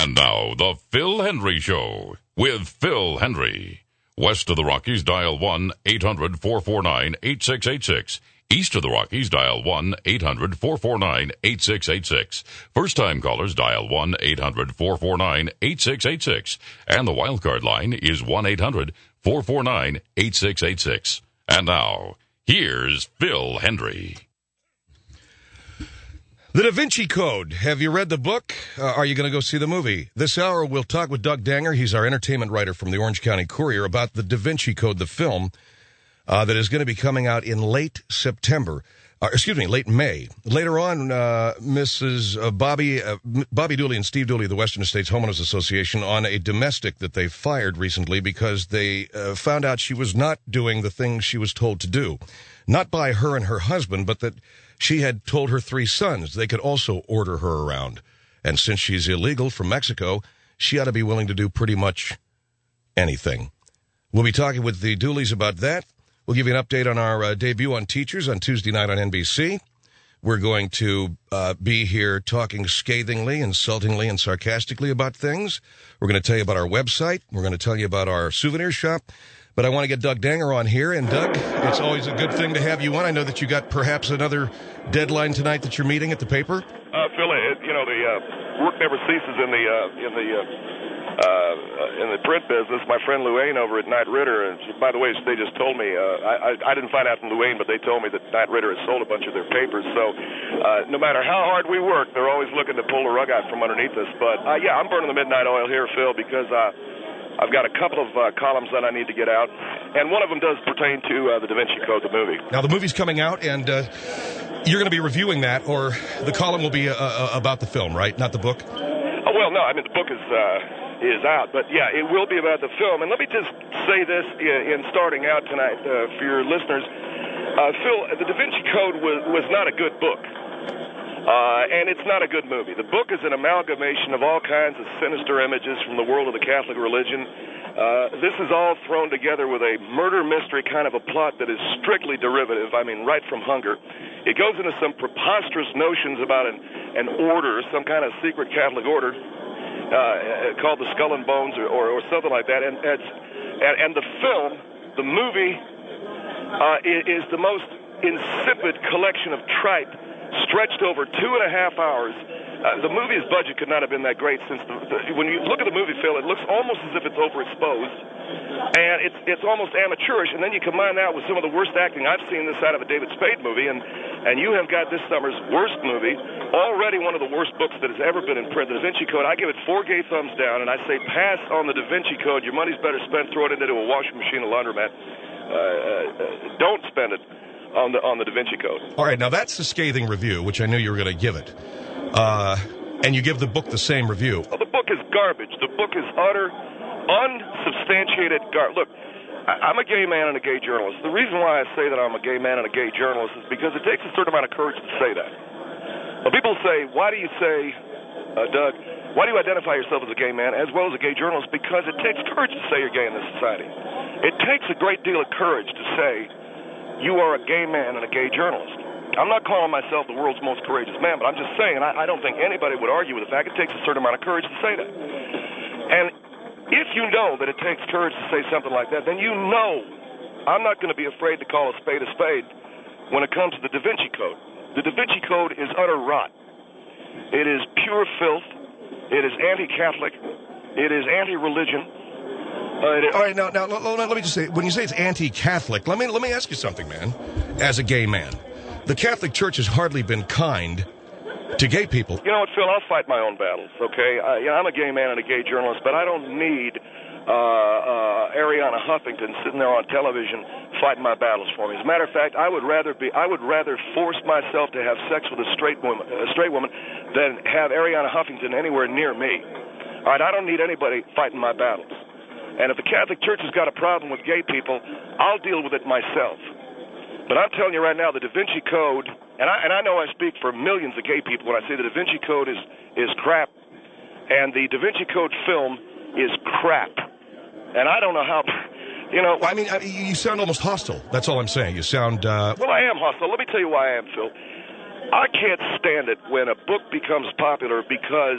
And now, the Phil Hendry Show with Phil Hendry. West of the Rockies, dial 1-800-449-8686. East of the Rockies, dial 1-800-449-8686. First-time callers, dial 1-800-449-8686. And the wildcard line is 1-800-449-8686. And now, here's Phil Hendry. The Da Vinci Code. Have you read the book? Are you going to go see the movie? This hour, we'll talk with Doug Danger. He's our entertainment writer from the Orange County Courier about the Da Vinci Code, the film, that is going to be coming out in late May. Later on, Mrs. Bobby Dooley and Steve Dooley of the Western States Homeowners Association on a domestic that they fired recently because they found out she was not doing the things she was told to do. Not by her and her husband, but that she had told her 3 sons they could also order her around. And since she's illegal from Mexico, she ought to be willing to do pretty much anything. We'll be talking with the Dooleys about that. We'll give you an update on our debut on Teachers on Tuesday night on NBC. We're going to be here talking scathingly, insultingly, and sarcastically about things. We're going to tell you about our website. We're going to tell you about our souvenir shop. But I want to get Doug Danger on here. And, Doug, it's always a good thing to have you on. I know that you got perhaps another deadline tonight that you're meeting at the paper. Phil, the work never ceases in the print business. My friend Luane over at Knight Ridder, and by the way, they just told me, I didn't find out from Luane, but they told me that Knight Ridder has sold a bunch of their papers. So no matter how hard we work, they're always looking to pull the rug out from underneath us. But, I'm burning the midnight oil here, Phil, because I've got a couple of columns that I need to get out, and one of them does pertain to the Da Vinci Code, the movie. Now, the movie's coming out, and you're going to be reviewing that, or the column will be about the film, right? Not the book? Oh, well, no, the book is out, but yeah, it will be about the film. And let me just say this in starting out tonight for your listeners. Phil, the Da Vinci Code was not a good book. And it's not a good movie. The book is an amalgamation of all kinds of sinister images from the world of the Catholic religion. This is all thrown together with a murder mystery kind of a plot that is strictly derivative, right from Hunger. It goes into some preposterous notions about an order, some kind of secret Catholic order called the Skull and Bones or something like that. And the film, the movie, is the most insipid collection of tripe stretched over 2.5 hours. The movie's budget could not have been that great since when you look at the movie, Phil, it looks almost as if it's overexposed, and it's almost amateurish. And then you combine that with some of the worst acting I've seen this out of a David Spade movie, and you have got this summer's worst movie, already one of the worst books that has ever been in print, The Da Vinci Code. I give it 4 gay thumbs down, and I say pass on The Da Vinci Code. Your money's better spent throwing it into a washing machine, a laundromat. Don't spend it on the Da Vinci Code. All right, now that's the scathing review, which I knew you were going to give it. And you give the book the same review. Well, the book is garbage. The book is utter, unsubstantiated garbage. Look, I'm a gay man and a gay journalist. The reason why I say that I'm a gay man and a gay journalist is because it takes a certain amount of courage to say that. Well, people say, why do you say, Doug, why do you identify yourself as a gay man as well as a gay journalist? Because it takes courage to say you're gay in this society. It takes a great deal of courage to say you are a gay man and a gay journalist. I'm not calling myself the world's most courageous man, but I'm just saying I don't think anybody would argue with the fact it takes a certain amount of courage to say that. And if you know that it takes courage to say something like that, then you know I'm not going to be afraid to call a spade when it comes to the Da Vinci Code. The Da Vinci Code is utter rot. It is pure filth. It is anti-Catholic. It is anti-religion. All right, now let me just say, when you say it's anti-Catholic, let me ask you something, man. As a gay man, the Catholic Church has hardly been kind to gay people. You know what, Phil? I'll fight my own battles, okay? I'm a gay man and a gay journalist, but I don't need Ariana Huffington sitting there on television fighting my battles for me. As a matter of fact, I would rather force myself to have sex with a straight woman than have Ariana Huffington anywhere near me. All right, I don't need anybody fighting my battles. And if the Catholic Church has got a problem with gay people, I'll deal with it myself. But I'm telling you right now, the Da Vinci Code, and I know I speak for millions of gay people when I say the Da Vinci Code is crap, and the Da Vinci Code film is crap. And I don't know how, Well, I mean, you sound almost hostile. That's all I'm saying. You sound... Well, I am hostile. Let me tell you why I am, Phil. I can't stand it when a book becomes popular because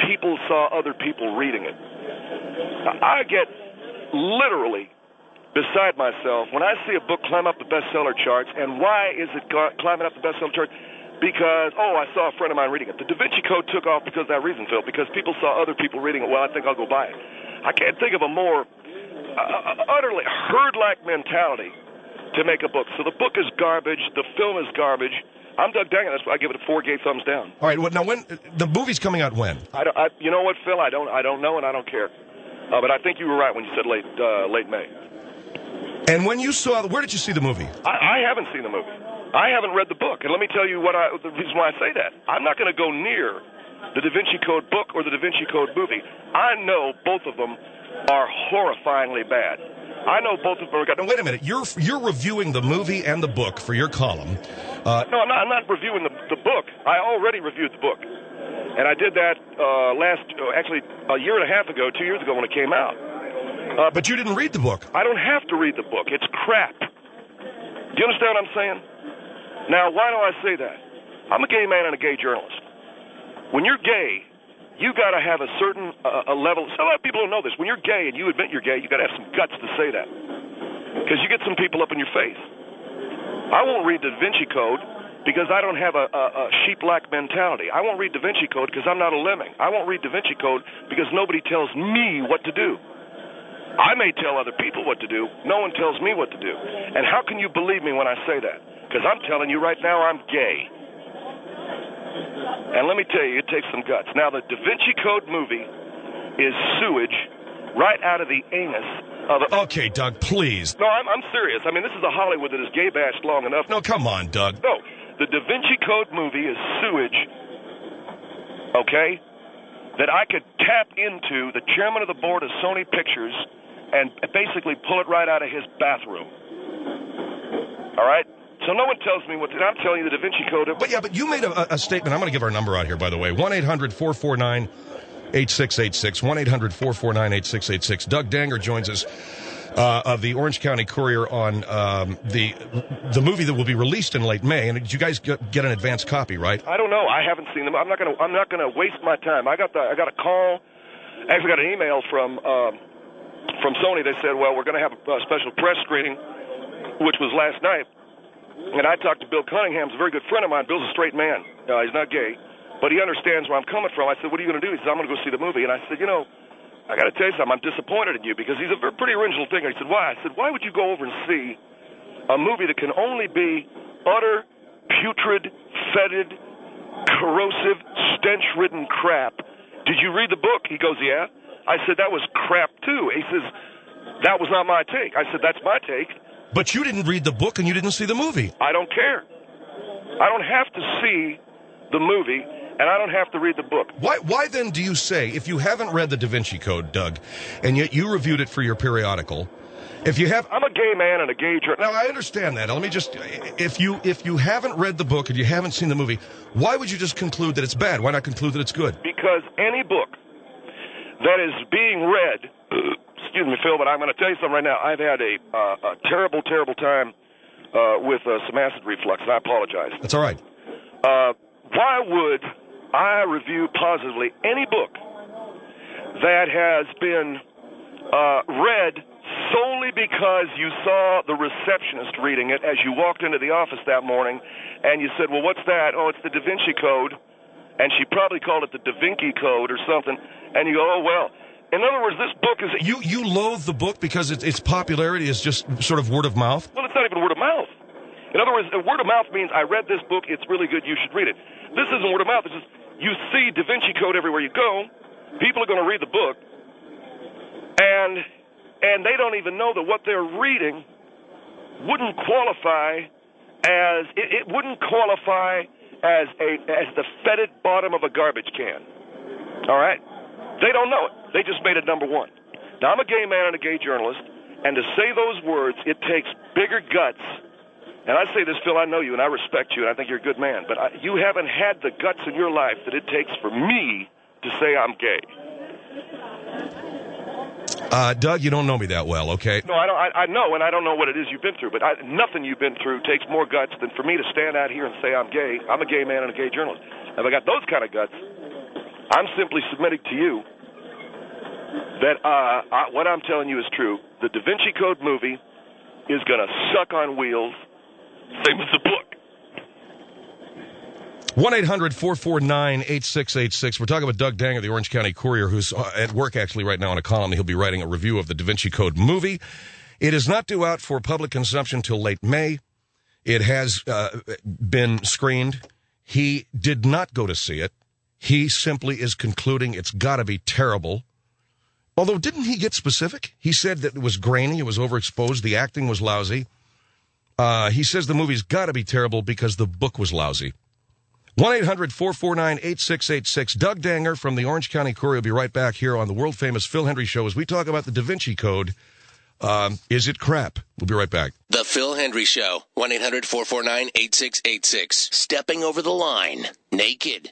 people saw other people reading it. I get literally beside myself when I see a book climb up the bestseller charts. And why is it climbing up the bestseller charts? Because, I saw a friend of mine reading it. The Da Vinci Code took off because of that reason, Phil, because people saw other people reading it. Well, I think I'll go buy it. I can't think of a more utterly herd-like mentality to make a book. So the book is garbage. The film is garbage. I'm Doug Danger. That's why I give it a 4 gay thumbs down. All right. Well, now, when the movie's coming out when? You know what, Phil? I don't know, and I don't care. But I think you were right when you said late May. And when you saw, where did you see the movie? I haven't seen the movie. I haven't read the book. And let me tell you the reason why I say that. I'm not going to go near the Da Vinci Code book or the Da Vinci Code movie. I know both of them are horrifyingly bad. I know both of them are... Now, wait a minute. You're reviewing the movie and the book for your column. No, I'm not reviewing the book. I already reviewed the book. And I did that actually a year and a half ago, 2 years ago when it came out. But you didn't read the book. I don't have to read the book. It's crap. Do you understand what I'm saying? Now, why do I say that? I'm a gay man and a gay journalist. When you're gay, you got to have a certain a level. A lot of people don't know this. When you're gay and you admit you're gay, you got to have some guts to say that, because you get some people up in your face. I won't read the Da Vinci Code because I don't have a sheep-like mentality. I won't read Da Vinci Code because I'm not a lemming. I won't read Da Vinci Code because nobody tells me what to do. I may tell other people what to do. No one tells me what to do. And how can you believe me when I say that? Because I'm telling you right now I'm gay. And let me tell you, it takes some guts. Now, the Da Vinci Code movie is sewage right out of the anus of a... Okay, Doug, please. No, I'm serious. I mean, this is a Hollywood that is gay-bashed long enough. No, come on, Doug. No, the Da Vinci Code movie is sewage, okay, that I could tap into the chairman of the board of Sony Pictures and basically pull it right out of his bathroom. All right? So no one tells me what to do. I'm telling you the Da Vinci Code. But you made a statement. I'm going to give our number out here, by the way. 1-800-449-8686. 1-800-449-8686. Doug Danger joins us of the Orange County Courier on the movie that will be released in late May. And did you guys get an advance copy, right? I don't know. I haven't seen them. I'm not going to waste my time. I got a call. Actually, got an email from Sony. They said, well, we're going to have a special press screening, which was last night. And I talked to Bill Cunningham, who's a very good friend of mine. Bill's a straight man. He's not gay, but he understands where I'm coming from. I said, what are you going to do? He said, I'm going to go see the movie. And I said, I got to tell you something. I'm disappointed in you, because he's a pretty original thinker. He said, why? I said, why would you go over and see a movie that can only be utter, putrid, fetid, corrosive, stench-ridden crap? Did you read the book? He goes, yeah. I said, that was crap, too. He says, that was not my take. I said, that's my take. But you didn't read the book and you didn't see the movie. I don't care. I don't have to see the movie, and I don't have to read the book. Why then do you say, if you haven't read the Da Vinci Code, Doug, and yet you reviewed it for your periodical, if you have... I'm a gay man and a gay journalist. Now, I understand that. Let me just... If you haven't read the book and you haven't seen the movie, why would you just conclude that it's bad? Why not conclude that it's good? Because any book that is being read... Excuse me, Phil, but I'm going to tell you something right now. I've had a terrible, terrible time with some acid reflux, and I apologize. That's all right. Why would I review positively any book that has been read solely because you saw the receptionist reading it as you walked into the office that morning, and you said, well, what's that? Oh, it's the Da Vinci Code, and she probably called it the Da Vinci Code or something, and you go, oh, well... In other words, this book is... You loathe the book because its popularity is just sort of word of mouth? Well, it's not even word of mouth. In other words, word of mouth means I read this book, it's really good, you should read it. This isn't word of mouth. It's just you see Da Vinci Code everywhere you go. People are going to read the book, and they don't even know that what they're reading wouldn't qualify as... It wouldn't qualify as the fetid bottom of a garbage can. All right? They don't know it. They just made it number one. Now, I'm a gay man and a gay journalist, and to say those words, it takes bigger guts. And I say this, Phil, I know you, and I respect you, and I think you're a good man, but you haven't had the guts in your life that it takes for me to say I'm gay. Doug, you don't know me that well, okay? No, I don't. I know, and I don't know what it is you've been through, but nothing you've been through takes more guts than for me to stand out here and say I'm gay. I'm a gay man and a gay journalist. If I got those kind of guts, I'm simply submitting to you that what I'm telling you is true. The Da Vinci Code movie is going to suck on wheels, same as the book. 1-800-449-8686. We're talking about Doug Danger, the Orange County Courier, who's at work actually right now on a column. He'll be writing a review of the Da Vinci Code movie. It is not due out for public consumption till late May. It has been screened. He did not go to see it. He simply is concluding it's got to be terrible. Although, didn't he get specific? He said that it was grainy, it was overexposed, the acting was lousy. He says the movie's got to be terrible because the book was lousy. 1-800-449-8686. Doug Danger from the Orange County Courier will be right back here on the world-famous Phil Hendry Show as we talk about the Da Vinci Code. Is it crap? We'll be right back. The Phil Hendry Show. 1-800-449-8686. Stepping over the line. Naked.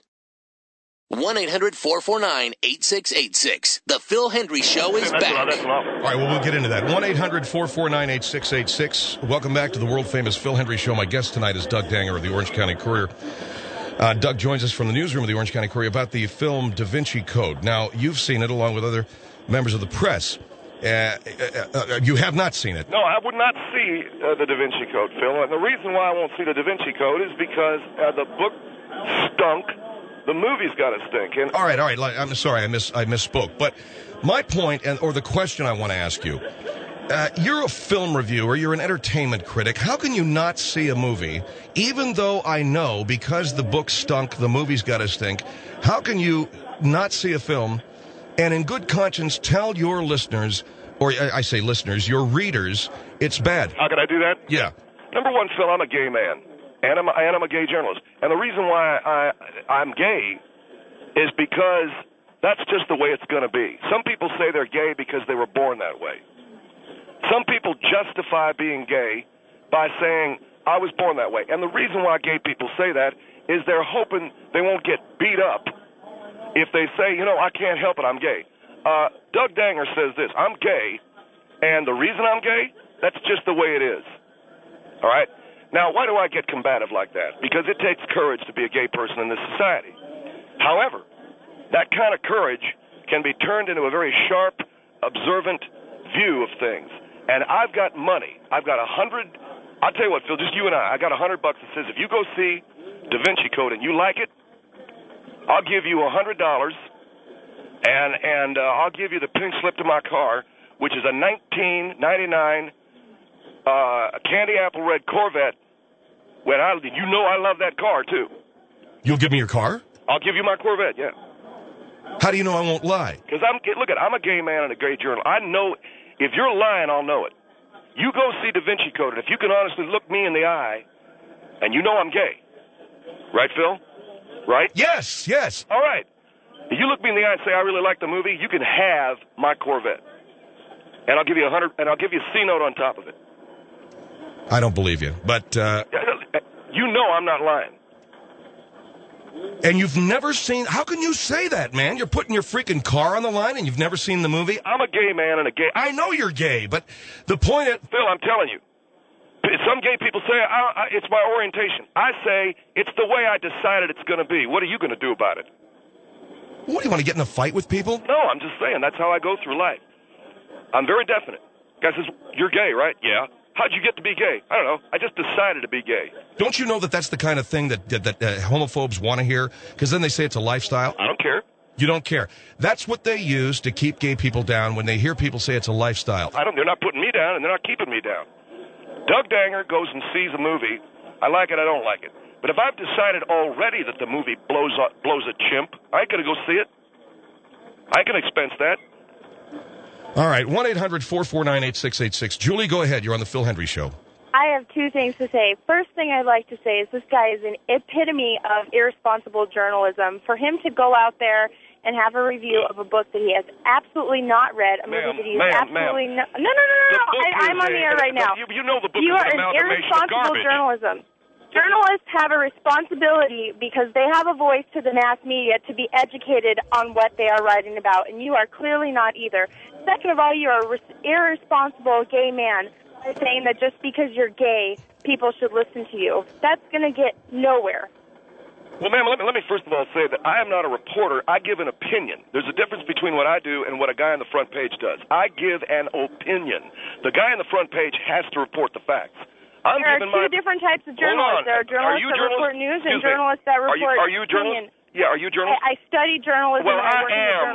1-800-449-8686. The Phil Hendry Show is back. All right, well, we'll get into that. 1-800-449-8686. Welcome back to the world-famous Phil Hendry Show. My guest tonight is Doug Danger of the Orange County Courier. Doug joins us from the newsroom of the Orange County Courier about the film Da Vinci Code. Now, you've seen it along with other members of the press. You have not seen it. No, I would not see the Da Vinci Code, Phil. And the reason why I won't see the Da Vinci Code is because the book stunk. The movie's got to stink. And all right. I'm sorry, I misspoke. But my point, or the question I want to ask you, you're a film reviewer, you're an entertainment critic. How can you not see a movie, even though I know because the book stunk, the movie's got to stink? How can you not see a film and in good conscience tell your listeners, or I say listeners, your readers, it's bad? How can I do that? Yeah. Number one, Phil, I'm a gay man. And I'm a gay journalist. And the reason why I'm gay is because that's just the way it's going to be. Some people say they're gay because they were born that way. Some people justify being gay by saying, I was born that way. And the reason why gay people say that is they're hoping they won't get beat up if they say, I can't help it, I'm gay. Doug Danger says this, I'm gay, and the reason I'm gay, that's just the way it is. All right? Now, why do I get combative like that? Because it takes courage to be a gay person in this society. However, that kind of courage can be turned into a very sharp, observant view of things. And I've got money. I've got $100. I'll tell you what, Phil, just you and I got $100 that says if you go see Da Vinci Code and you like it, I'll give you $100, and I'll give you the pink slip to my car, which is a 1999 candy apple red Corvette. When I love that car too. You'll give me your car? I'll give you my Corvette. Yeah. How do you know I won't lie? Because I'm a gay man and a gay journalist. I know if you're lying, I'll know it. You go see Da Vinci Code, and if you can honestly look me in the eye, and you know I'm gay, right, Phil? Right? Yes. All right. If you look me in the eye and say I really like the movie, you can have my Corvette, and I'll give you $100, and I'll give you a C note on top of it. I don't believe you, but you know I'm not lying. And you've never seen... How can you say that, man? You're putting your freaking car on the line and you've never seen the movie? I'm a gay man and a gay... I know you're gay, but the point is... Phil, I'm telling you. Some gay people say, it's my orientation. I say, it's the way I decided it's going to be. What are you going to do about it? What, do you want to get in a fight with people? No, I'm just saying. That's how I go through life. I'm very definite. Guy says, you're gay, right? Yeah. How'd you get to be gay? I don't know. I just decided to be gay. Don't you know that that's the kind of thing that homophobes want to hear? Because then they say it's a lifestyle. I don't care. You don't care. That's what they use to keep gay people down when they hear people say it's a lifestyle. They're not putting me down, and they're not keeping me down. Doug Danger goes and sees a movie. I like it, I don't like it. But if I've decided already that the movie blows a chimp, I ain't going to go see it. I can expense that. All right, 1-800-449-8686. Julie, go ahead. You're on the Phil Hendry Show. I have two things to say. First thing I'd like to say is this guy is an epitome of irresponsible journalism. For him to go out there and have a review of a book that he has absolutely not read, a movie that he has absolutely no. I'm on the air right now. You know the book you is are an amalgamation of irresponsible garbage. journalism. Journalists have a responsibility because they have a voice to the mass media to be educated on what they are writing about, and you are clearly not either. Second of all, you are an irresponsible gay man by saying that just because you're gay, people should listen to you. That's going to get nowhere. Well, ma'am, let me first of all say that I am not a reporter. I give an opinion. There's a difference between what I do and what a guy on the front page does. I give an opinion. The guy on the front page has to report the facts. There are two different types of journalists. There are journalists that report news and journalists that report Are you a journalist? Yeah, are you a journalist? I study journalism. Well, and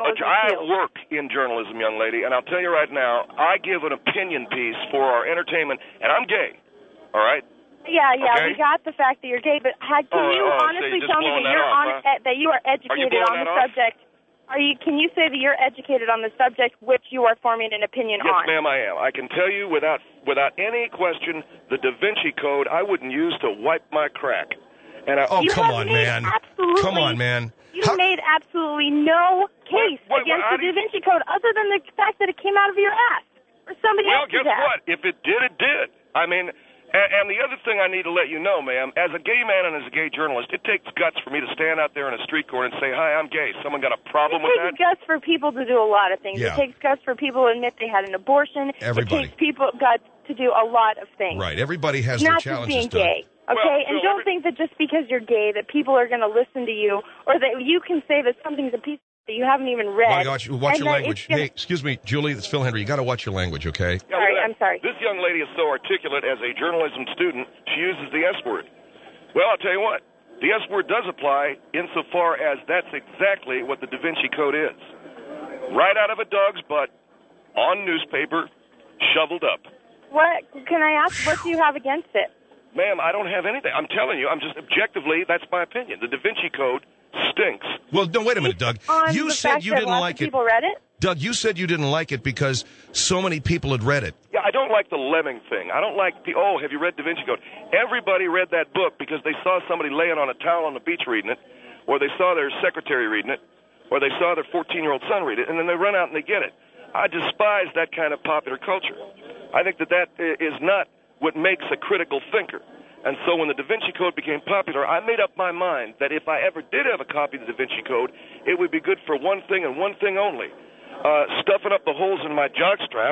I work in journalism, young lady, and I'll tell you right now, I give an opinion piece for our entertainment, and I'm gay. All right? Yeah, okay? We got the fact that you're gay, but can you honestly tell me that you are educated on the subject? Can you say that you're educated on the subject which you are forming an opinion on? Yes, ma'am, I am. I can tell you without any question, the Da Vinci Code I wouldn't use to wipe my crack. And come on, man. Come on, man. You made absolutely no case against the Da Vinci Code other than the fact that it came out of your ass or somebody else's ass. Well, guess what? If it did, it did. I mean... And the other thing I need to let you know, ma'am, as a gay man and as a gay journalist, it takes guts for me to stand out there in a street corner and say, hi, I'm gay. Someone got a problem with that? It takes guts for people to do a lot of things. Yeah. It takes guts for people to admit they had an abortion. Everybody. It takes guts to do a lot of things. Right. Everybody has their challenges. Not just being gay. Okay? And don't think that just because you're gay that people are going to listen to you or that you can say that something's a piece that you haven't even read. Watch your language. Hey, excuse me, Julie, it's Phil Hendry. You got to watch your language, okay? I'm sorry. This young lady is so articulate as a journalism student, she uses the S word. Well, I'll tell you what. The S word does apply insofar as that's exactly what the Da Vinci Code is. Right out of a dog's butt, on newspaper, shoveled up. What can I ask? What do you have against it? Ma'am, I don't have anything. I'm telling you, I'm just objectively, that's my opinion. The Da Vinci Code stinks. Well, no, wait a minute, Doug. You said you didn't like it. People read it? Doug, you said you didn't like it because so many people had read it. Yeah, I don't like the lemming thing. I don't like have you read Da Vinci Code? Everybody read that book because they saw somebody laying on a towel on the beach reading it, or they saw their secretary reading it, or they saw their 14-year-old son read it, and then they run out and they get it. I despise that kind of popular culture. I think that is not what makes a critical thinker. And so when the Da Vinci Code became popular, I made up my mind that if I ever did have a copy of the Da Vinci Code, it would be good for one thing and one thing only. Stuffing up the holes in my jockstrap,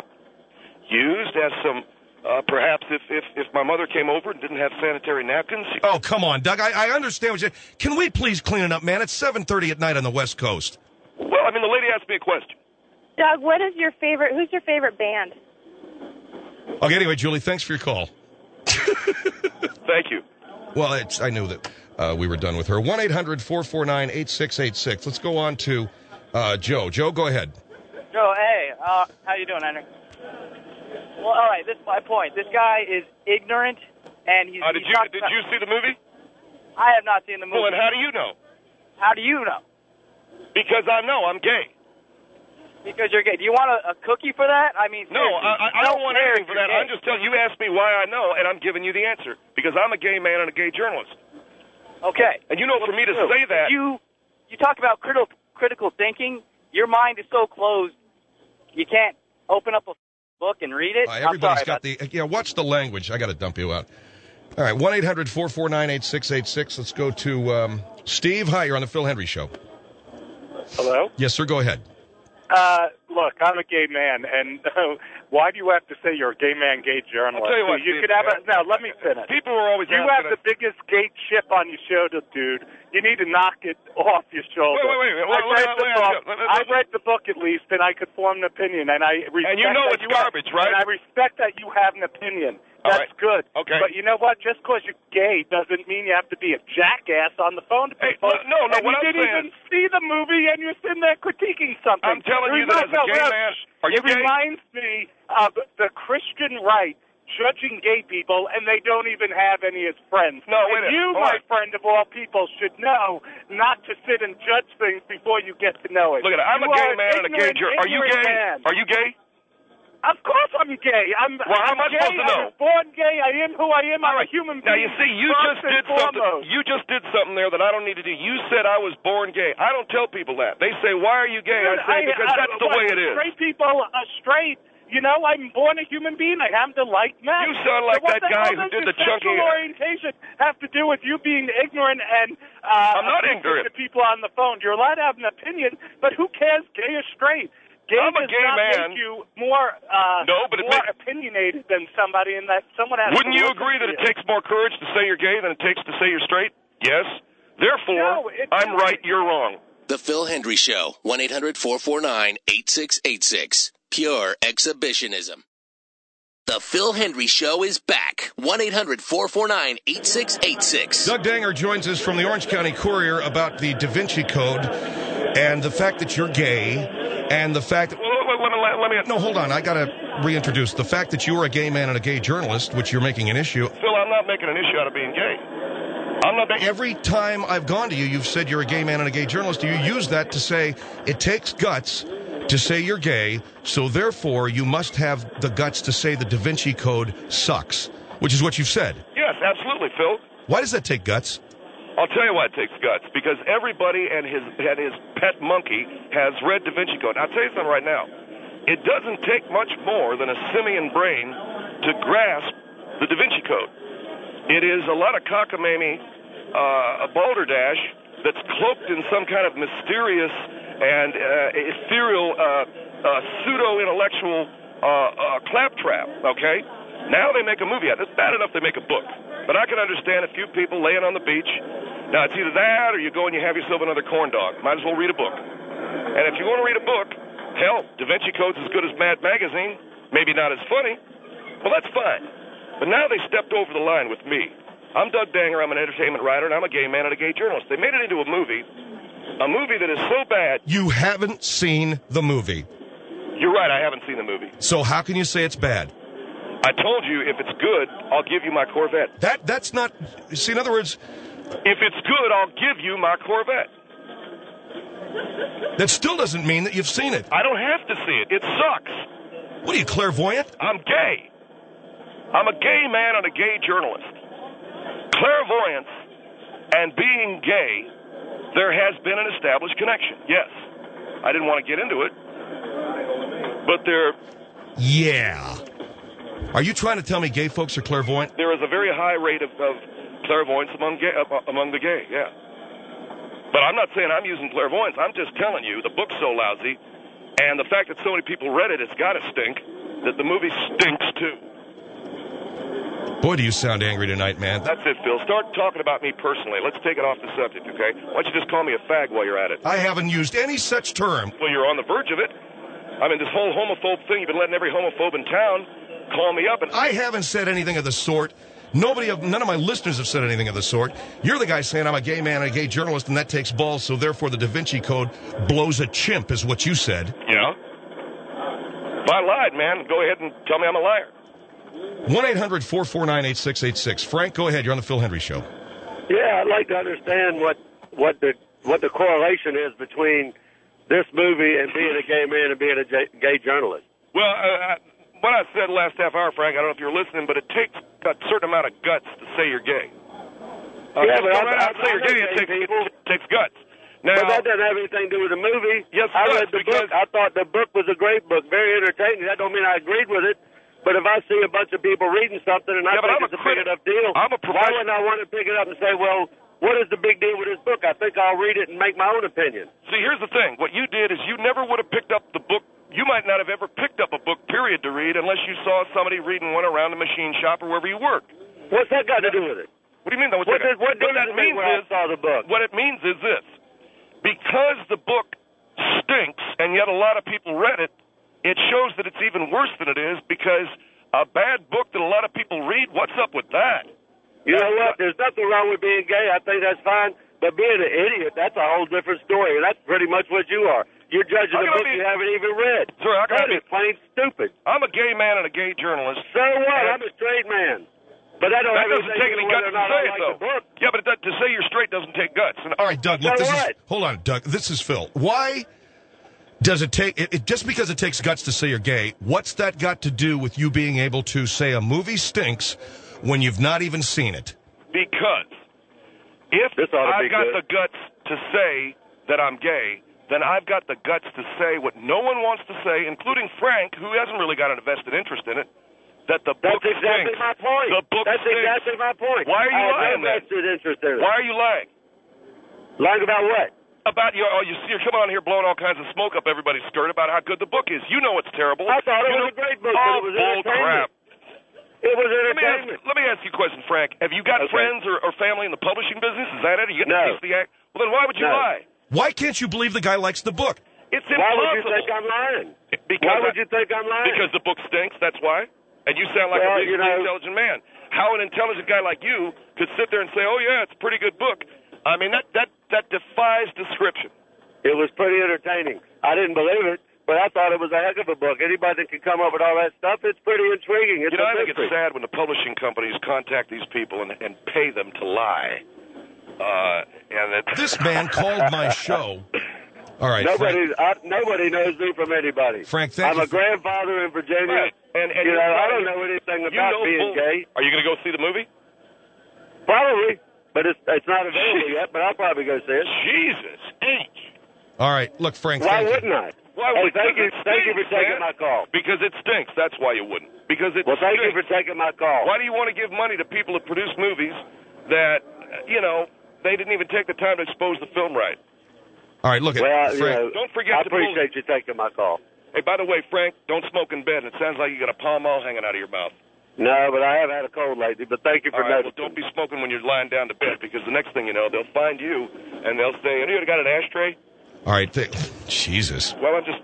used as some, perhaps if my mother came over and didn't have sanitary napkins. Oh, come on, Doug. I understand what you're saying. Can we please clean it up, man? It's 7:30 at night on the West Coast. Well, I mean, the lady asked me a question. Doug, who's your favorite band? Okay, anyway, Julie, thanks for your call. Thank you. Well, I knew that we were done with her. 1-800-449-8686. Let's go on to Joe. Joe, go ahead. Joe, hey, how you doing, Henry? Well, all right, this is my point. This guy is ignorant, and he's... Did you see the movie? I have not seen the movie. Well, and how do you know? How do you know? Because I know I'm gay. Because you're gay. Do you want a cookie for that? I mean, no, I don't want anything for that. I'm just telling you. You asked me why I know, and I'm giving you the answer. Because I'm a gay man and a gay journalist. Okay. And you know, for me to say that... You talk about critical thinking. Your mind is so closed, you can't open up a book and read it. Everybody's got watch the language. I got to dump you out. All right, 1-800-449-8686. Let's go to Steve. Hi, you're on the Phil Hendry Show. Hello? Yes, sir, go ahead. Look, I'm a gay man, and why do you have to say you're a gay man, gay journalist? I'll tell you what, you could have let me finish. People are always You have the biggest gay chip on your shoulder, dude. You need to knock it off your shoulder. Wait. I read the book at least, and I could form an opinion, and I respect and you know it's garbage, right? And I respect that you have an opinion. That's good. Okay. But you know what? Just because you're gay doesn't mean you have to be a jackass on the phone to people. No, and what you I'm didn't even see the movie, and you're sitting there critiquing something. I'm telling you that as a gay man... Are you gay? It reminds me of the Christian right judging gay people, and they don't even have any as friends. No, wait a minute. You, my friend of all people, should know not to sit and judge things before you get to know it. Look at it. I'm a gay man and a gay journalist. Are you gay? Man. Are you gay? Of course I'm gay. How am I supposed to know? I was born gay. I am who I am. I'm a human being. Now, you see, you just did something. You just did something there that I don't need to do. You said I was born gay. I don't tell people that. They say, why are you gay? I say, because that's the way it is. Straight people are straight. You know, I'm born a human being. I happen to like men. You sound like that guy who did the chunky... What does orientation have to do with you being ignorant and... I'm not ignorant. ...to people on the phone? You're allowed to have an opinion, but who cares, gay or straight? Gay I'm a gay man. Make you more opinionated than somebody, and that someone has. Wouldn't you agree that it takes more courage to say you're gay than it takes to say you're straight? Yes. Therefore, I'm right, you're wrong. The Phil Hendry Show, 1-800-449-8686. Pure exhibitionism. The Phil Hendry Show is back. 1-800-449-8686. Doug Danger joins us from the Orange County Courier about the Da Vinci Code and the fact that you're gay and the fact that... Let me... No, hold on. I got to reintroduce. The fact that you are a gay man and a gay journalist, which you're making an issue... Phil, I'm not making an issue out of being gay. I'm not making... Every time I've gone to you, you've said you're a gay man and a gay journalist. You use that to say it takes guts to say you're gay, so therefore you must have the guts to say the Da Vinci Code sucks, which is what you've said. Yes, absolutely, Phil. Why does that take guts? I'll tell you why it takes guts. Because everybody and his pet monkey has read Da Vinci Code. I'll tell you something right now. It doesn't take much more than a simian brain to grasp the Da Vinci Code. It is a lot of cockamamie, a balderdash that's cloaked in some kind of mysterious and ethereal, pseudo-intellectual claptrap, okay? Now they make a movie out of it. It's bad enough they make a book. But I can understand a few people laying on the beach. Now, it's either that or you go and you have yourself another corn dog. Might as well read a book. And if you want to read a book, hell, Da Vinci Code's as good as Mad Magazine. Maybe not as funny. Well, that's fine. But now they stepped over the line with me. I'm Doug Danger. I'm an entertainment writer, and I'm a gay man and a gay journalist. They made it into a movie that is so bad. You haven't seen the movie. You're right, I haven't seen the movie. So how can you say it's bad? I told you, if it's good, I'll give you my Corvette. That's not... See, in other words... If it's good, I'll give you my Corvette. That still doesn't mean that you've seen it. I don't have to see it. It sucks. What are you, clairvoyant? I'm gay. I'm a gay man and a gay journalist. Clairvoyance and being gay, there has been an established connection. Yes. I didn't want to get into it. But there... Yeah. Are you trying to tell me gay folks are clairvoyant? There is a very high rate of clairvoyance among the gay, yeah. But I'm not saying I'm using clairvoyance. I'm just telling you the book's so lousy, and the fact that so many people read it, it's got to stink, that the movie stinks too. Boy, do you sound angry tonight, man. That's it, Phil. Start talking about me personally. Let's take it off the subject, okay? Why don't you just call me a fag while you're at it? I haven't used any such term. Well, you're on the verge of it. I mean, this whole homophobe thing, you've been letting every homophobe in town call me up. And I haven't said anything of the sort. None of my listeners have said anything of the sort. You're the guy saying I'm a gay man and a gay journalist, and that takes balls, so therefore the Da Vinci Code blows a chimp, is what you said. Yeah. If I lied, man, go ahead and tell me I'm a liar. 1-800-449-8686. Frank, go ahead. You're on the Phil Hendry Show. Yeah, I'd like to understand what the correlation is between this movie and being a gay man and being a gay journalist. Well, what I said last half hour, Frank, I don't know if you're listening, but it takes a certain amount of guts to say you're gay. Yeah, but I say you're gay, it takes guts. Now, but that doesn't have anything to do with the movie. Yes, I read the book. I thought the book was a great book, very entertaining. That don't mean I agreed with it. But if I see a bunch of people reading something and I think it's a big enough deal, why wouldn't I want to pick it up and say, well, what is the big deal with this book? I think I'll read it and make my own opinion. See, here's the thing. What you did is you never would have picked up the book. You might not have ever picked up a book, period, to read unless you saw somebody reading one around the machine shop or wherever you work. What's that got to do with it? What do you mean? What that means is, I saw the book? What it means is this. Because the book stinks and yet a lot of people read it, it shows that it's even worse than it is because a bad book that a lot of people read, what's up with that? You know what? There's nothing wrong with being gay. I think that's fine. But being an idiot, that's a whole different story. And that's pretty much what you are. You're judging a book you haven't even read. Sir, that is plain stupid. I'm a gay man and a gay journalist. So what? I'm a straight man. But that doesn't take any guts to say it, though. Yeah, but to say you're straight doesn't take guts. All right, Doug, look, hold on, Doug. This is Phil. Why does it take... just because it takes guts to say you're gay, what's that got to do with you being able to say a movie stinks when you've not even seen it? Because if I've got the guts to say that I'm gay, then I've got the guts to say what no one wants to say, including Frank, who hasn't really got an invested interest in it, that the book stinks. That's exactly my point. The book That's stinks. Exactly my point. Why are you lying then? Why are you lying? Lying about what? About you're coming on here blowing all kinds of smoke up everybody's skirt about how good the book is. You know it's terrible. I thought it was a great book. Oh, but it was bull crap. It was entertainment. Let me ask you a question, Frank. Have you got friends or family in the publishing business? Is that it? Are you getting a piece of the act? Well, then why would you lie? Why can't you believe the guy likes the book? It's impossible. Why would you think I'm lying? Why would you think I'm lying? Because the book stinks, that's why. And you sound like a reasonably intelligent man. How an intelligent guy like you could sit there and say, oh, yeah, it's a pretty good book. I mean, that defies description. It was pretty entertaining. I didn't believe it. But I thought it was a heck of a book. Anybody that can come up with all that stuff, it's pretty intriguing. I think it's sad when the publishing companies contact these people and pay them to lie. This man called my show. All right, nobody knows me from anybody. Frank, I'm a grandfather in Virginia. Right. And I don't know anything about being gay. Are you going to go see the movie? Probably, but it's not available yet. But I'll probably go see it. Jesus H. All right, look, Frank. Why wouldn't I? Thank you for taking my call. Because it stinks. That's why you wouldn't. Because it Well, thank you for taking my call. Why do you want to give money to people that produce movies that, they didn't even take the time to expose the film right? All right, look, Frank, don't forget I appreciate you taking my call. Hey, by the way, Frank, don't smoke in bed. It sounds like you got a Pall Mall hanging out of your mouth. No, but I have had a cold lately, but thank you for noticing. Well, don't be smoking when you're lying down to bed, because the next thing you know, they'll find you, and they'll say, you got an ashtray? All right, Jesus. Well, I'm just,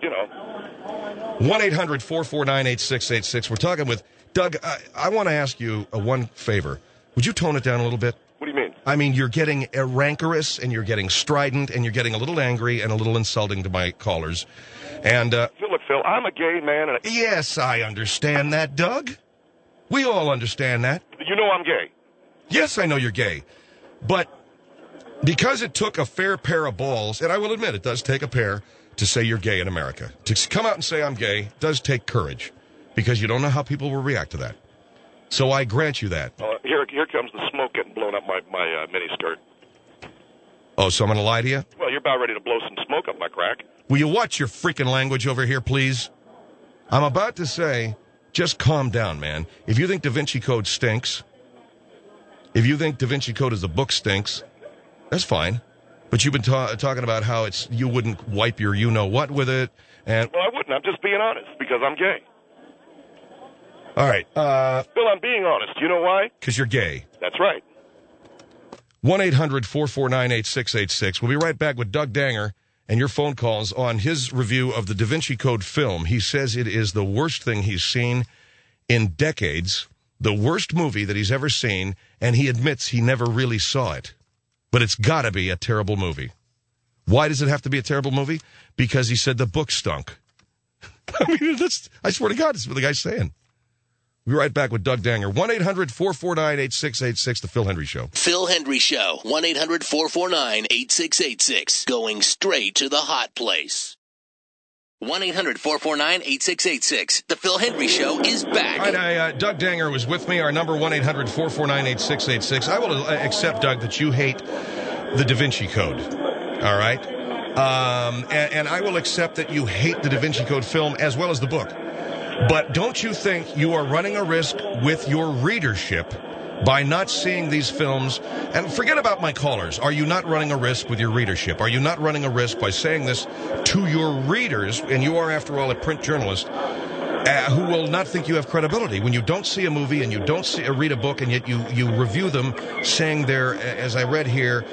1-800-449-8686. We're talking with Doug. I want to ask you one favor. Would you tone it down a little bit? What do you mean? I mean, you're getting rancorous, and you're getting strident, and you're getting a little angry and a little insulting to my callers. And Phil, I'm a gay man. Yes, I understand that, Doug. We all understand that. You know I'm gay. Yes, I know you're gay. But because it took a fair pair of balls, and I will admit it does take a pair to say you're gay in America. To come out and say I'm gay does take courage, because you don't know how people will react to that. So I grant you that. Here comes the smoke getting blown up my miniskirt. Oh, so I'm going to lie to you? Well, you're about ready to blow some smoke up my crack. Will you watch your freaking language over here, please? I'm about to say, just calm down, man. If you think Da Vinci Code stinks, if you think Da Vinci Code as a book stinks, that's fine. But you've been talking about how you wouldn't wipe your you-know-what with it. And well, I wouldn't. I'm just being honest, because I'm gay. All right. Bill, I'm being honest. You know why? Because you're gay. That's right. 1-800-449-8686. We'll be right back with Doug Danger and your phone calls on his review of the Da Vinci Code film. He says it is the worst thing he's seen in decades, the worst movie that he's ever seen, and he admits he never really saw it. But it's got to be a terrible movie. Why does it have to be a terrible movie? Because he said the book stunk. I mean, I swear to God, that's what the guy's saying. We'll be right back with Doug Danger. 1-800-449-8686, The Phil Hendry Show. Phil Hendry Show. 1-800-449-8686. Going straight to the hot place. 1-800-449-8686. The Phil Hendry Show is back. All right, Doug Danger was with me. Our number, 1-800-449-8686. I will accept, Doug, that you hate the Da Vinci Code. All right? And I will accept that you hate the Da Vinci Code film as well as the book. But don't you think you are running a risk with your readership by not seeing these films? And forget about my callers. Are you not running a risk with your readership? Are you not running a risk by saying this to your readers? And you are, after all, a print journalist who will not think you have credibility when you don't see a movie and you don't read a book, and yet you review them saying they're, as I read here,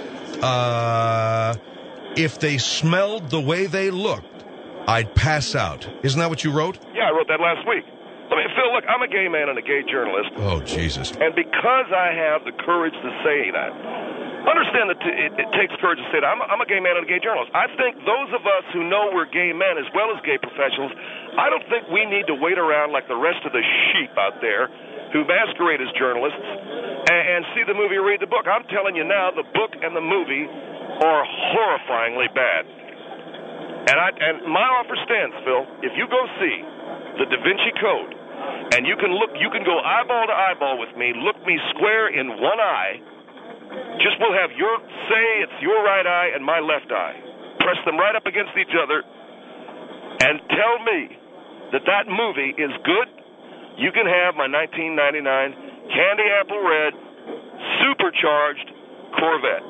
if they smelled the way they looked, I'd pass out. Isn't that what you wrote? Yeah, I wrote that last week. Phil, look, I'm a gay man and a gay journalist. Oh, Jesus. And because I have the courage to say that, understand that it takes courage to say that. I'm a gay man and a gay journalist. I think those of us who know we're gay men as well as gay professionals, I don't think we need to wait around like the rest of the sheep out there who masquerade as journalists and see the movie or read the book. I'm telling you now, the book and the movie are horrifyingly bad. And my offer stands, Phil. If you go see the Da Vinci Code, and you can go eyeball to eyeball with me, look me square in one eye, just we'll have it's your right eye and my left eye. Press them right up against each other, and tell me that movie is good. You can have my 1999 candy apple red, supercharged Corvette.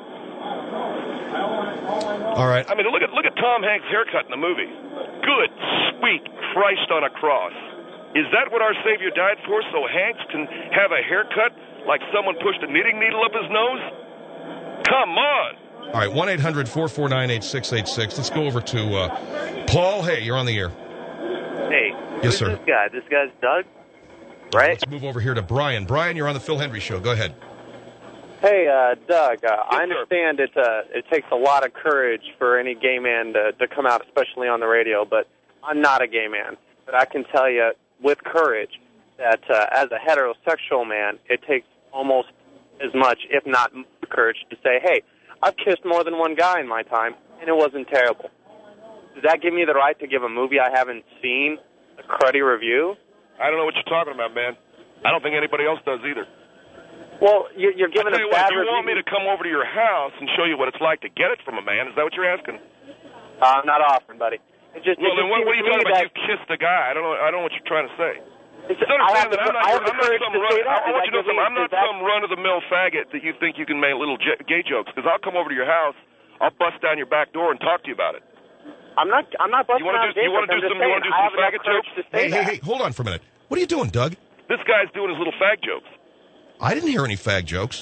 All right. I mean, look at Tom Hanks' haircut in the movie. Good, sweet Christ on a cross. Is that what our Savior died for, so Hanks can have a haircut like someone pushed a knitting needle up his nose? Come on. All right, 1-800-449-8686. Let's go over to Paul. Hey, you're on the air. Hey. Yes, sir. This guy? This guy's Doug, right? Let's move over here to Brian. Brian, you're on the Phil Henry Show. Go ahead. Hey, Doug, I understand it takes a lot of courage for any gay man to come out, especially on the radio, but I'm not a gay man. But I can tell you with courage that as a heterosexual man, it takes almost as much, if not more, courage to say, hey, I've kissed more than one guy in my time, and it wasn't terrible. Does that give me the right to give a movie I haven't seen a cruddy review? I don't know what you're talking about, man. I don't think anybody else does either. Well, you're giving a bad review. You want me to come over to your house and show you what it's like to get it from a man? Is that what you're asking? I'm not offering, buddy. Then what are you talking about? You kissed a guy. I don't know what you're trying to say. I want you to know something. I'm not some run-of-the-mill faggot that you think you can make little gay jokes. Because I'll come over to your house, I'll bust down your back door and talk to you about it. I'm not busting down gay jokes. You want to do some faggot jokes? Hey, hold on for a minute. What are you doing, Doug? This guy's doing his little fag jokes. I didn't hear any fag jokes.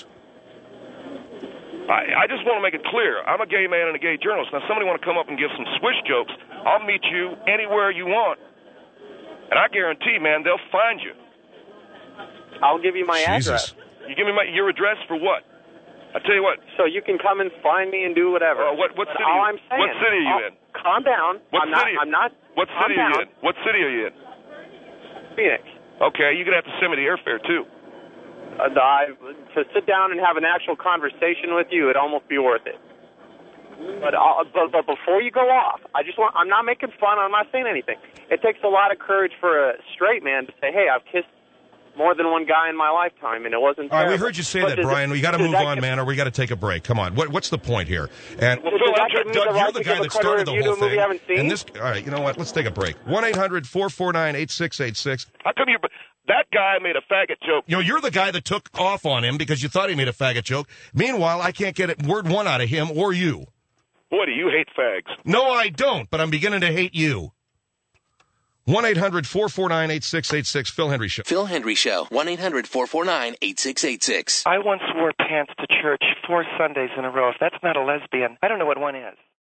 I just want to make it clear. I'm a gay man and a gay journalist. Now, somebody want to come up and give some swish jokes, I'll meet you anywhere you want. And I guarantee, man, they'll find you. I'll give you my address. You give me your address for what? I tell you what. So you can come and find me and do whatever. What city? All I'm saying. What city are you in? Calm down. What city are you in? What city are you in? Phoenix. Okay, you're gonna have to send me the airfare too. To sit down and have an actual conversation with you, it'd almost be worth it. But before you go off, I'm not making fun. I'm not saying anything. It takes a lot of courage for a straight man to say, hey, I've kissed more than one guy in my lifetime, and it wasn't terrible. All right, we heard you say that, Brian. We got to move on, man, or we got to take a break. Come on. What's the point here? And well, Phil, Doug, you're the guy that started the whole thing. And all right, you know what? Let's take a break. 1-800-449-8686. How come you... That guy made a faggot joke. You're the guy that took off on him because you thought he made a faggot joke. Meanwhile, I can't get word one out of him or you. Boy, do you hate fags. No, I don't, but I'm beginning to hate you. 1-800-449-8686, Phil Henry Show. Phil Henry Show, 1-800-449-8686. I once wore pants to church 4 Sundays in a row. If that's not a lesbian, I don't know what one is.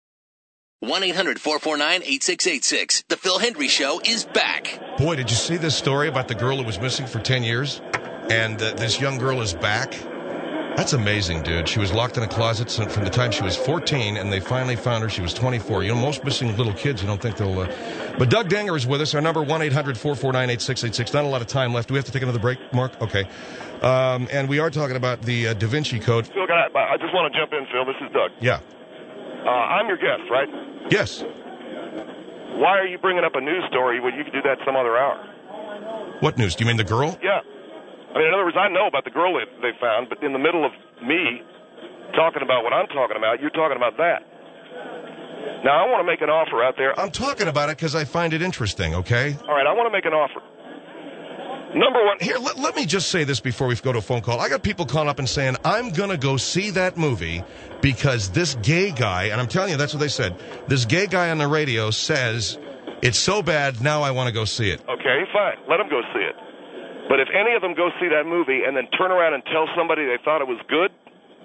1-800-449-8686. The Phil Henry Show is back. Boy, did you see this story about the girl who was missing for 10 years? And this young girl is back? That's amazing, dude. She was locked in a closet from the time she was 14, and they finally found her. She was 24. Most missing little kids, you don't think they'll... But Doug Danger is with us. Our number, 1-800-449-8686. Not a lot of time left. Do we have to take another break, Mark? Okay. And we are talking about the Da Vinci Code. Phil, I just want to jump in, Phil. This is Doug. Yeah. I'm your guest, right? Yes. Why are you bringing up a news story when you could do that some other hour? What news? Do you mean the girl? Yeah. I mean, in other words, I know about the girl they found, but in the middle of me talking about what I'm talking about, you're talking about that. Now, I want to make an offer out there. I'm talking about it because I find it interesting, okay? All right, I want to make an offer. Number one. Here, let me just say this before we go to a phone call. I got people calling up and saying, I'm going to go see that movie because this gay guy, and I'm telling you, that's what they said, this gay guy on the radio says, it's so bad, now I want to go see it. Okay, fine. Let them go see it. But if any of them go see that movie and then turn around and tell somebody they thought it was good,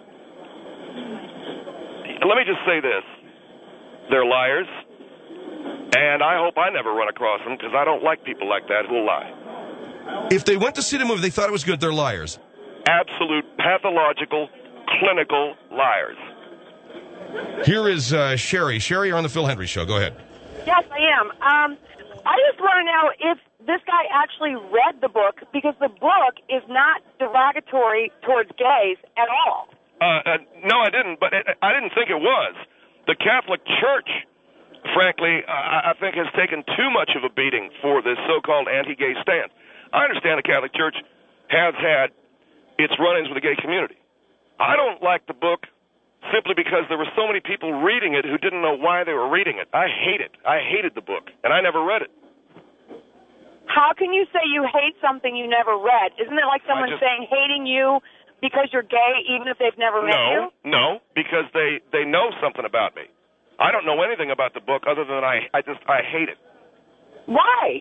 let me just say this. They're liars, and I hope I never run across them because I don't like people like that who'll lie. If they went to see the movie, they thought it was good, they're liars. Absolute, pathological, clinical liars. Here is Sherry. Sherry, you're on the Phil Henry Show. Go ahead. Yes, I am. I just want to know if this guy actually read the book, because the book is not derogatory towards gays at all. No, I didn't, but I didn't think it was. The Catholic Church, frankly, I think has taken too much of a beating for this so-called anti-gay stance. I understand the Catholic Church has had its run-ins with the gay community. I don't like the book simply because there were so many people reading it who didn't know why they were reading it. I hate it. I hated the book, and I never read it. How can you say you hate something you never read? Isn't it like someone saying hating you because you're gay even if they've never met you? No, because they know something about me. I don't know anything about the book other than I hate it. Why?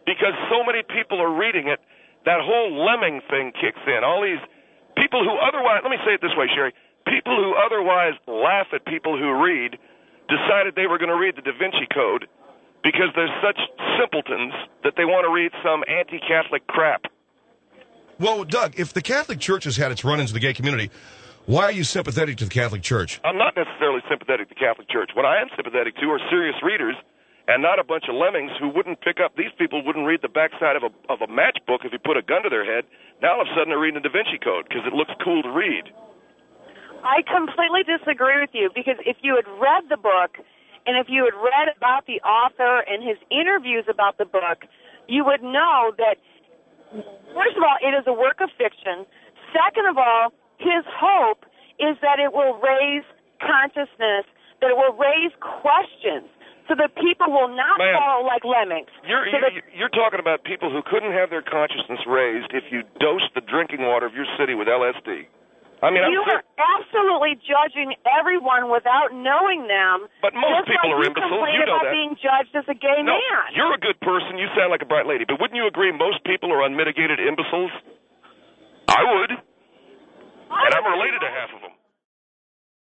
because so many people are reading it, that whole lemming thing kicks in. All these people who otherwise, let me say it this way, Sherry, people who otherwise laugh at people who read decided they were going to read the Da Vinci Code because they're such simpletons that they want to read some anti-Catholic crap. Well, Doug, if the Catholic Church has had its run-ins with the gay community, why are you sympathetic to the Catholic Church? I'm not necessarily sympathetic to the Catholic Church. What I am sympathetic to are serious readers and not a bunch of lemmings who wouldn't pick up. These people wouldn't read the backside of a matchbook if you put a gun to their head. Now all of a sudden they're reading the Da Vinci Code because it looks cool to read. I completely disagree with you, because if you had read the book and if you had read about the author and his interviews about the book, you would know that, first of all, it is a work of fiction. Second of all, his hope is that it will raise consciousness, that it will raise questions, so that people will not fall like lemmings. You're talking about people who couldn't have their consciousness raised if you dosed the drinking water of your city with LSD. I mean, you are absolutely judging everyone without knowing them. But most people are imbeciles. You know that. Being judged as a gay man. You're a good person. You sound like a bright lady. But wouldn't you agree most people are unmitigated imbeciles? I would. And I'm related to half of them.